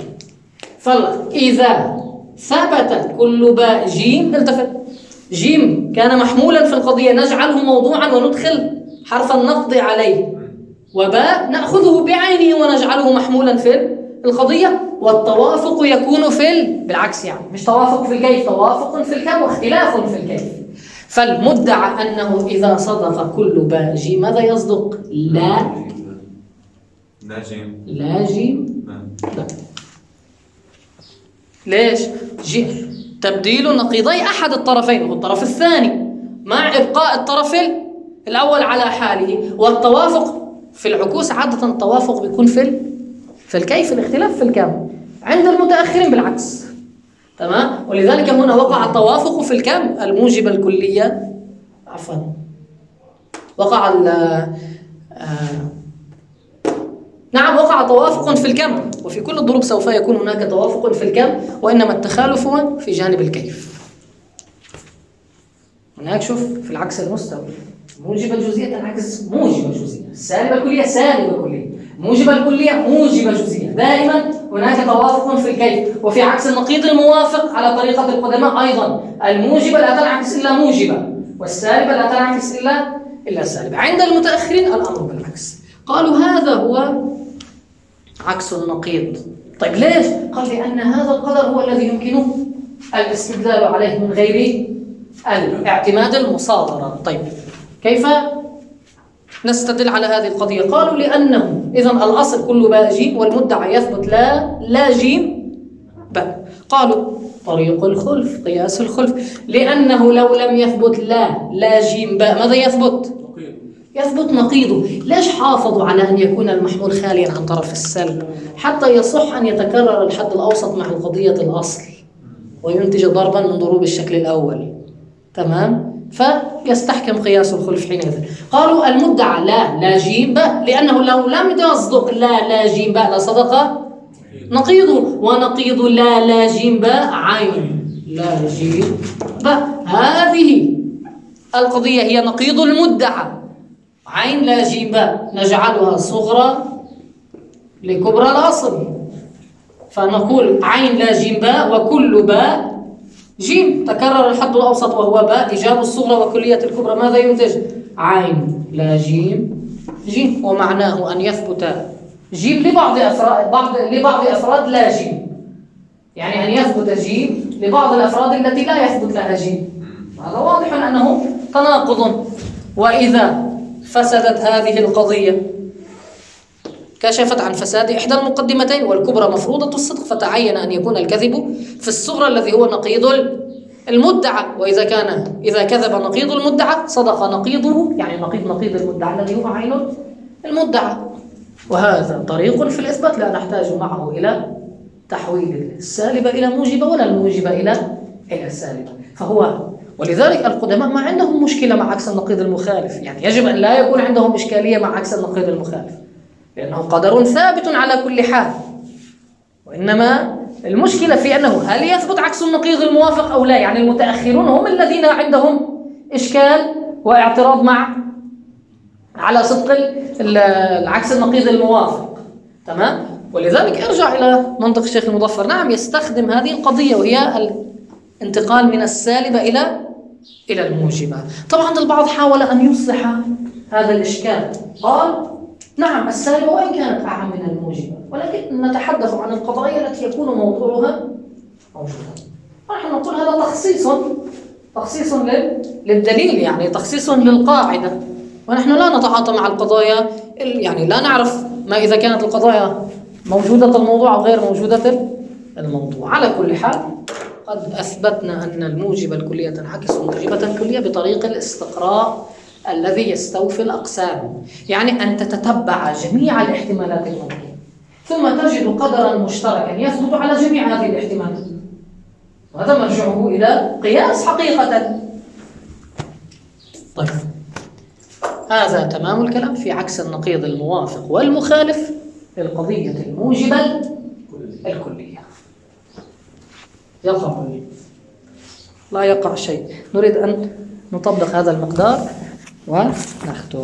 فإذا ثبت كل باء جيم، التفت، جيم كان محمولا في القضية نجعله موضوعا وندخل حرف النقض عليه، وباء نأخذه بعينه ونجعله محمولا في القضية، والتوافق يكون في ال... بالعكس، يعني مش توافق في الكيف، توافق في الكم واختلاف في الكيف. فالمدعى أنه إذا صدق كل باء جيم ماذا يصدق؟ لا
لا جيم
لا جيم لا. ليش؟ جي... تبديل نقيضي أحد الطرفين والطرف الثاني مع إبقاء الطرف الأول على حاله. والتوافق في العكوس عادة التوافق بيكون في ال... في الكيف، الاختلاف في الكم. عند المتأخرين بالعكس، تمام. ولذلك هنا وقع التوافق في الكم الموجبة الكلية، عفوا وقع ال آه نعم وقع توافق في الكم، وفي كل الضروب سوف يكون هناك توافق في الكم، وإنما التخالف هو في جانب الكيف. هناك شوف في العكس المستوي، موجبة الجزئية تنعكس موجبة جزئية، السالبة الكلية سالبة كلية، موجبة الكلية موجبة جزئية. دائما هناك توافق في الكيف. وفي عكس النقيض الموافق على طريقة القدماء أيضا، الموجبة لا تنعكس إلا موجبة، والسالبة لا تنعكس إلا إلا سالبة. عند المتأخرين الأمر بالعكس، قالوا هذا هو عكس النقيض. طيب ليش؟ قال لأن هذا القدر هو الذي يمكنه الاستدلال عليه من غير الاعتماد المصادرة. طيب كيف نستدل على هذه القضية؟ قالوا لأنه إذن الأصل كل باء جيم، والمدعى يثبت لا لا جيم باء. قالوا طريق الخلف، قياس الخلف، لأنه لو لم يثبت لا لا جيم باء ماذا يثبت؟ يثبت نقيضه. ليش حافظوا على أن يكون المحمول خاليا عن طرف السلب؟ حتى يصح أن يتكرر الحد الأوسط مع القضية الأصل وينتج ضربا من ضروب الشكل الأول، تمام؟ فيستحكم قياس الخلف حينئذ. قالوا المدعى لا لا جيم باء، لأنه لو لم يصدق لا لا جيم باء لصدق نقيضه، ونقيض لا لا جيم باء عين لا جيم باء. هذه القضية هي نقيض المدعى، عين لا جيم باء نجعلها صغرى لكبرى الأصل، فنقول عين لا جيم باء وكل باء جيم. تكرر الحد الأوسط وهو باء، إيجاب الصغرى وكلية الكبرى، ماذا ينتج؟ عين لا جيم جيم. ومعناه أن يثبت جيم لبعض أفراد بعض لبعض أفراد لا جيم، يعني أن يثبت جيم لبعض الأفراد التي لا يثبت لها جيم. هذا واضح أنه تناقض. وإذا فسدت هذه القضية كشفت عن فساد إحدى المقدمتين، والكبرى مفروضة الصدق، فتعين أن يكون الكذب في الصغرى الذي هو نقيض المدعى. وإذا كان إذا كذب نقيض المدعى صدق نقيضه، يعني نقيض نقيض المدعى الذي هو عين المدعى. وهذا طريق في الإثبات لا نحتاج معه إلى تحويل السالب إلى موجبة ولا الموجب إلى إلى السالب. فهو ولذلك القدماء ما عندهم مشكلة مع عكس النقيض المخالف، يعني يجب أن لا يكون عندهم إشكالية مع عكس النقيض المخالف، لأنه قدر ثابت على كل حال. وإنما المشكلة في أنه هل يثبت عكس النقيض الموافق أو لا. يعني المتأخرون هم الذين عندهم إشكال واعتراض مع على صدق العكس النقيض الموافق. تمام. ولذلك ارجع إلى منطق الشيخ المظفر، نعم يستخدم هذه القضية وهي الانتقال من السالبة إلى إلى الموجبة. طبعا البعض حاول أن يصلح هذا الإشكال، قال نعم السالبة وإن كانت أعم من الموجبة، ولكن نتحدث عن القضايا التي يكون موضوعها موجودا. ونحن نقول هذا تخصيص تخصيص للدليل، يعني تخصيص للقاعدة، ونحن لا نتعاطى مع القضايا، يعني لا نعرف ما إذا كانت القضايا موجودة الموضوع أو غير موجودة الموضوع. على كل حال قد أثبتنا أن الموجب الكلية تنعكس موجبة كلية بطريق الاستقراء الذي يستوفي الأقسام، يعني أن تتتبع جميع الاحتمالات الممكنة ثم تجد قدرا مشتركا يثبت على جميع هذه الاحتمالات، وهذا مرجعه إلى قياس حقيقة. طيب هذا تمام الكلام في عكس النقيض الموافق والمخالف للقضية الموجبة الكلية. يقع لا يقع شيء. نريد أن نطبق هذا المقدار ونختم.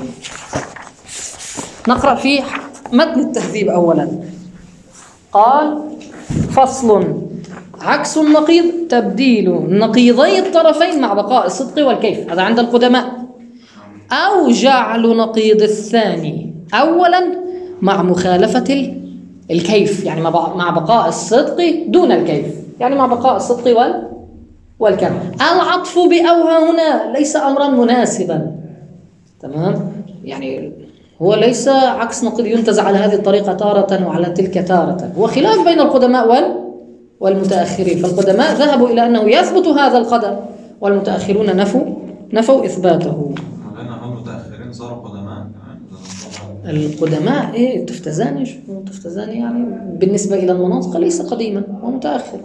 نقرأ في متن التهذيب أولا. قال فصل: عكس النقيض تبديل نقيضي الطرفين مع بقاء الصدق والكيف، هذا عند القدماء، أو جعل نقيض الثاني أولا مع مخالفة الكيف، يعني مع بقاء الصدق دون الكيف، يعني مع بقاء الصدق وال والكم. العطف بأوها هنا ليس أمرا مناسبا. تمام، يعني هو ليس عكس نقيض ينتزع على هذه الطريقة تارة وعلى تلك تارة، هو خلاف بين القدماء وال والمتأخرين. فالقدماء ذهبوا إلى أنه يثبت هذا القدر، والمتأخرون نفوا نفوا إثباته.
المتأخرين صاروا قدماء.
القدماء إيه التفتزاني التفتزاني يعني بالنسبة إلى المناطق ليس قديما ومتأخر.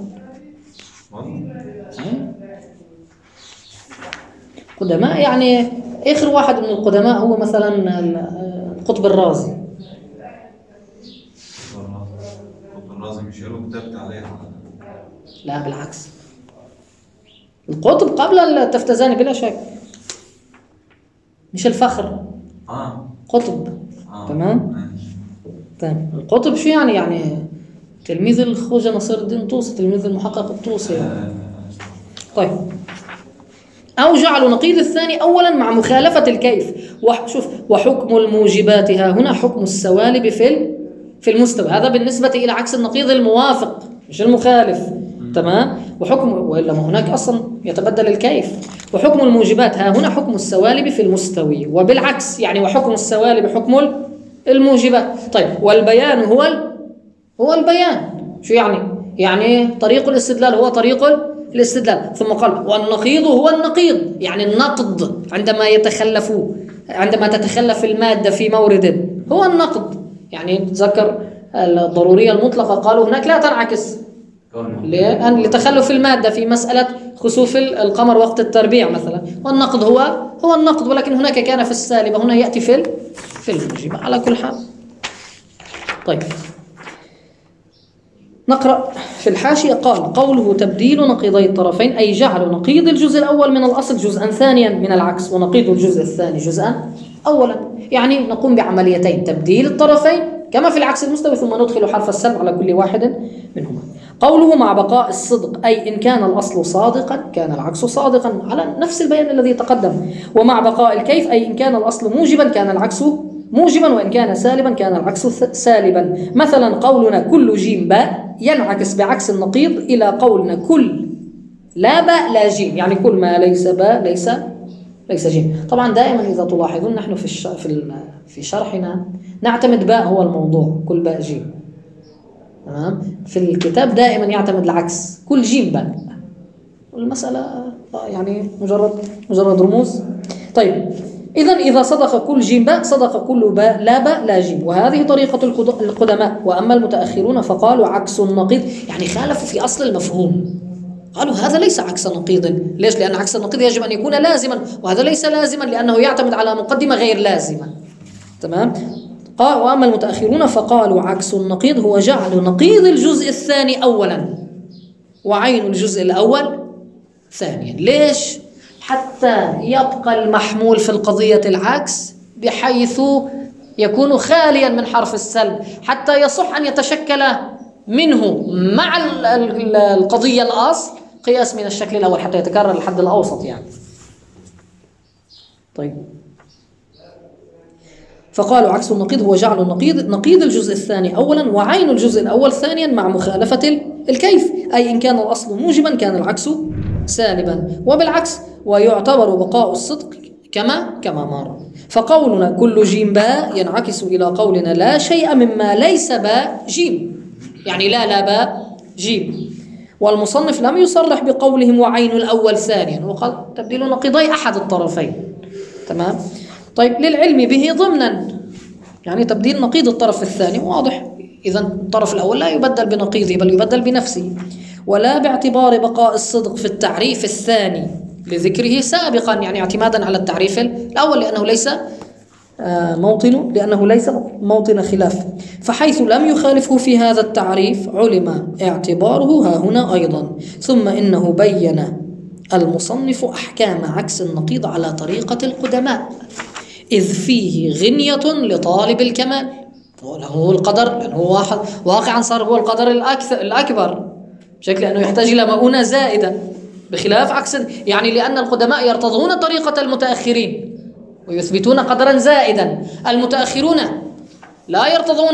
قدماء يعني آخر واحد من القدماء هو مثلا القطب الرازي.
القطب الرازي مش له كتبت عليه؟
لا بالعكس، القطب قبل التفتزاني بلا شك، مش الفخر.
آه.
قطب.
آه.
تمام. تمام. القطب شو يعني؟ يعني تلميذ الخوجة نصير الدين طوسي، تلميذ المحقق الطوسي يعني. طيب، أو جعلوا نقيض الثاني أولا مع مخالفة الكيف. وشوف، وحكم الموجبات ها هنا حكم السوالب في في المستوى، هذا بالنسبة إلى عكس النقيض الموافق مش المخالف. تمام. وحكم وإلا ما هناك أصلا يتبدل الكيف. وحكم الموجبات ها هنا حكم السوالب في المستوي، وبالعكس يعني وحكم السوالب حكم الموجبات. طيب، والبيان هو ال... هو البيان. شو يعني؟ يعني طريق الاستدلال هو طريق الاستدلال. ثم قال والنقيض هو النقيض، يعني النقض عندما يتخلف عندما تتخلف المادة في مورد هو النقض. يعني تذكر الضرورية المطلقة قالوا هناك لا تنعكس لأن لتخلف المادة في مسألة خسوف القمر وقت التربيع مثلا، والنقض هو هو النقض، ولكن هناك كان في السالبة، هنا يأتي في في الموجبة. على كل حال. طيب، نقرأ في الحاشية. قال قوله تبديل نقيضي الطرفين أي جعل نقيض الجزء الأول من الأصل جزءا ثانيا من العكس، ونقيض الجزء الثاني جزءا أولا. يعني نقوم بعمليتين: تبديل الطرفين كما في العكس المستوي، ثم ندخل حرف السلب على كل واحد منهما. قوله مع بقاء الصدق أي إن كان الأصل صادقا كان العكس صادقا، على نفس البيان الذي تقدم. ومع بقاء الكيف أي إن كان الأصل موجبا كان العكس موجبا، وإن كان سالبا كان العكس سالبا. مثلا قولنا كل جيم باء ينعكس بعكس النقيض إلى قولنا كل لا باء لا جيم، يعني كل ما ليس باء ليس ليس جيم. طبعا دائما إذا تلاحظون نحن في الش... في في شرحنا نعتمد باء هو الموضوع، كل باء جيم. تمام. في الكتاب دائما يعتمد العكس، كل جيم باء. المسألة يعني مجرد مجرد رموز. طيب إذا إذا صدق كل جيم باء صدق كل باء لا باء لا جيم، وهذه طريقة القدماء. وأما المتأخرون فقالوا عكس النقيض، يعني خالفوا في أصل المفهوم، قالوا هذا ليس عكس نقيض. ليش؟ لأن عكس النقيض يجب أن يكون لازما، وهذا ليس لازما لأنه يعتمد على مقدمة غير لازمة. تمام. قال وأما المتأخرون فقالوا عكس النقيض هو جعل نقيض الجزء الثاني أولا وعين الجزء الأول ثانيا. ليش؟ حتى يبقى المحمول في القضية العكس بحيث يكون خاليا من حرف السلب، حتى يصح أن يتشكل منه مع القضية الأصل قياس من الشكل الأول حتى يتكرر الحد الأوسط يعني. طيب فقالوا عكس النقيض هو جعل النقيض نقيض الجزء الثاني أولا وعين الجزء الأول ثانيا مع مخالفة الكيف، أي إن كان الأصل موجبا كان العكس سالبا، وبالعكس ويعتبر بقاء الصدق كما كما مر. فقولنا كل جيم باء ينعكس إلى قولنا لا شيء مما ليس باء جيم، يعني لا لا باء جيم. والمصنف لم يصرح بقولهم وعين الأول ثانيا، وقال تبديل نقيضي أحد الطرفين. تمام. طيب للعلم به ضمنا، يعني تبديل نقيض الطرف الثاني واضح، إذن الطرف الأول لا يبدل بنقيضه بل يبدل بنفسه، ولا باعتبار بقاء الصدق في التعريف الثاني لذكره سابقا، يعني اعتمادا على التعريف الأول لأنه ليس موطن لأنه ليس موطن خلاف. فحيث لم يخالفه في هذا التعريف علم اعتباره ها هنا أيضا. ثم إنه بين المصنف أحكام عكس النقيض على طريقة القدماء، إذ فيه غنية لطالب الكمال، هو القدر لأنه هو واحد واقعا صار هو القدر الأكثر الأكبر بشكل أنه يحتاج إلى مؤونة زائدة، بخلاف عكس يعني لأن القدماء يرتضون طريقة المتأخرين ويثبتون قدرا زائدا، المتأخرون لا يرتضون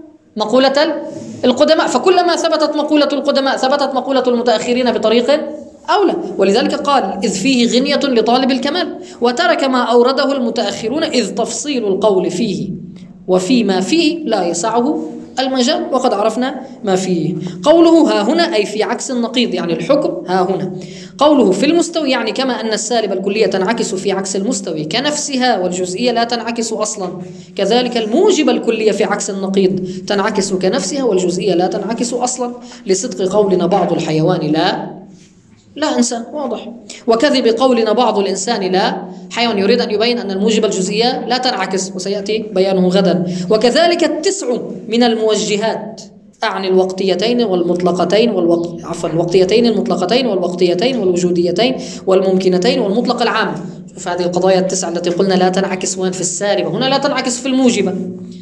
مقولة القدماء، فكلما ثبتت مقولة القدماء ثبتت مقولة المتأخرين بطريق أولى. ولذلك قال إذ فيه غنية لطالب الكمال، وترك ما أورده المتأخرون إذ تفصيل القول فيه وفيما فيه لا يسعه المجال، وقد عرفنا ما فيه. قوله ها هنا أي في عكس النقيض، يعني الحكم ها هنا. قوله في المستوي يعني كما أن السالب الكلية تنعكس في عكس المستوي كنفسها والجزئية لا تنعكس أصلا، كذلك الموجب الكلية في عكس النقيض تنعكس كنفسها والجزئية لا تنعكس أصلا، لصدق قولنا بعض الحيوان لا لا إنسان، واضح. وكذب قولنا بعض الإنسان لا حيوان، يريد أن يبين أن الموجب الجزئية لا تنعكس، وسيأتي بيانه غدا. وكذلك التسع من الموجهات أعني الوقتيتين والمطلقتين والوق... عفوا الوقتيتين المطلقتين والوقتيتين والوجوديتين والممكنتين والمطلق العام. شوف هذه القضايا التسعة التي قلنا لا تنعكس وين في السالبة، هنا لا تنعكس في الموجبة،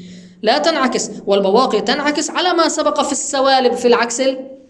لا تنعكس. والبواقي تنعكس على ما سبق في السوالب في العكس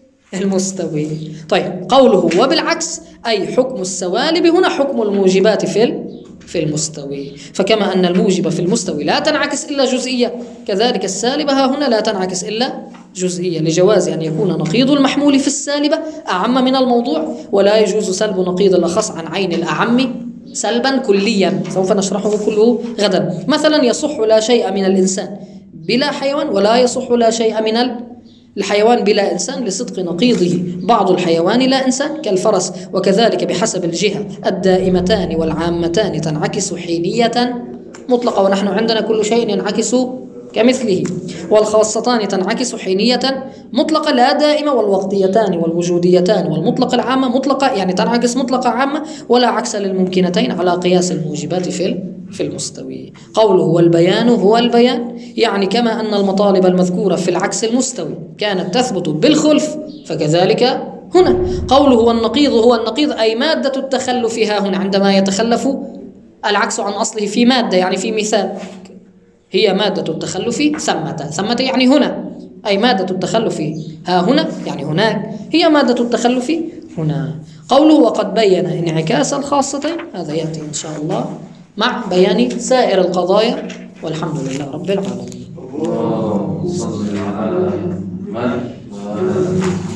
المستوي. طيب قوله وبالعكس أي حكم السوالب هنا حكم الموجبات في في المستوي، فكما أن الموجبة في المستوي لا تنعكس إلا جزئية، كذلك السالبة ها هنا لا تنعكس إلا جزئية، لجواز أن يكون نقيض المحمول في السالبة أعم من الموضوع، ولا يجوز سلب نقيض الأخص عن عين الأعم سلبا كليا، سوف نشرحه كله غدا. مثلا يصح لا شيء من الإنسان بلا حيوان، ولا يصح لا شيء من الحيوان بلا إنسان لصدق نقيضه بعض الحيوان لا إنسان كالفرس. وكذلك بحسب الجهة الدائمتان والعامتان تنعكس حينية مطلقة، ونحن عندنا كل شيء ينعكس كمثله. والخاصتان تنعكس حينية مطلقة لا دائمة، والوقتيتان والوجوديتان والمطلق العامة مطلقة، يعني تنعكس مطلقة عامة، ولا عكس للممكنتين على قياس الموجبات في في المستوي. قوله والبيان هو البيان يعني كما أن المطالب المذكورة في العكس المستوي كانت تثبت بالخلف فكذلك هنا. قوله والنقيض هو النقيض أي مادة التخلف ها هنا، عندما يتخلف العكس عن أصله في مادة، يعني في مثال هي مادة التخلف ثمة، ثمة يعني هنا، أي مادة التخلف ها هنا يعني هناك، هي مادة التخلف هنا. قوله وقد بين انعكاس الخاصتين، هذا يأتي إن شاء الله مع بيان سائر القضايا، والحمد لله رب العالمين.
اللهم صل على محمد.